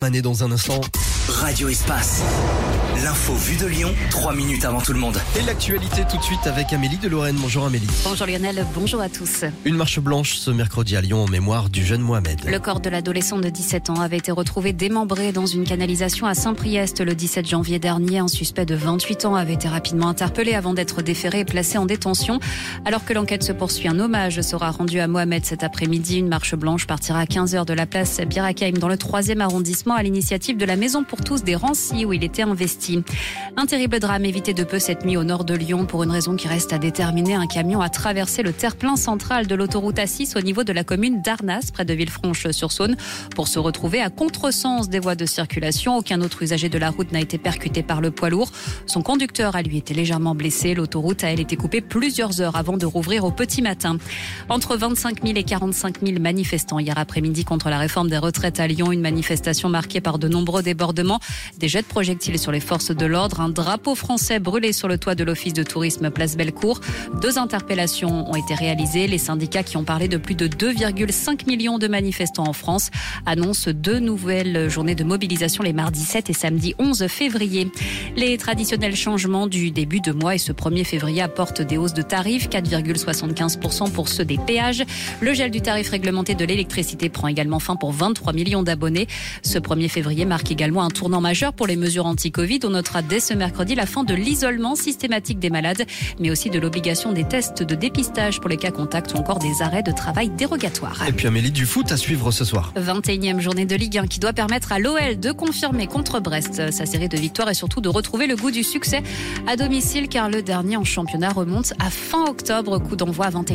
Mané dans un instant. Radio Espace. L'info vue de Lyon, 3 minutes avant tout le monde. Et l'actualité tout de suite avec Amélie de Lorraine. Bonjour Amélie. Bonjour Lionel, bonjour à tous. Une marche blanche ce mercredi à Lyon en mémoire du jeune Mohamed. Le corps de l'adolescent de 17 ans avait été retrouvé démembré dans une canalisation à Saint-Priest le 17 janvier dernier. Un suspect de 28 ans avait été rapidement interpellé avant d'être déféré et placé en détention. Alors que l'enquête se poursuit, un hommage sera rendu à Mohamed cet après-midi. Une marche blanche partira à 15h de la place Bir Hakeim dans le 3e arrondissement à l'initiative de la Maison pour tous des Rancy où il était investi. Un terrible drame évité de peu cette nuit au nord de Lyon pour une raison qui reste à déterminer. Un camion a traversé le terre-plein central de l'autoroute A6 au niveau de la commune d'Arnas, près de Villefranche-sur-Saône, pour se retrouver à contresens des voies de circulation. Aucun autre usager de la route n'a été percuté par le poids lourd. Son conducteur a lui été légèrement blessé. L'autoroute a elle été coupée plusieurs heures avant de rouvrir au petit matin. Entre 25 000 et 45 000 manifestants hier après-midi contre la réforme des retraites à Lyon. Une manifestation marquée par de nombreux débordements, des jets de projectiles sur les forces de l'ordre, un drapeau français brûlé sur le toit de l'office de tourisme Place Bellecour. 2 interpellations ont été réalisées. Les syndicats qui ont parlé de plus de 2,5 millions de manifestants en France annoncent 2 nouvelles journées de mobilisation les mardis 7 et samedi 11 février. Les traditionnels changements du début de mois et ce 1er février apportent des hausses de tarifs, 4,75% pour ceux des péages. Le gel du tarif réglementé de l'électricité prend également fin pour 23 millions d'abonnés. Ce 1er février marque également un tournant majeur pour les mesures anti-Covid. On notera dès ce mercredi la fin de l'isolement systématique des malades, mais aussi de l'obligation des tests de dépistage pour les cas contacts ou encore des arrêts de travail dérogatoires. Et puis Amélie, du foot à suivre ce soir. 21e journée de Ligue 1 qui doit permettre à l'OL de confirmer contre Brest sa série de victoires et surtout de retrouver le goût du succès à domicile car le dernier en championnat remonte à fin octobre. Coup d'envoi à 21h.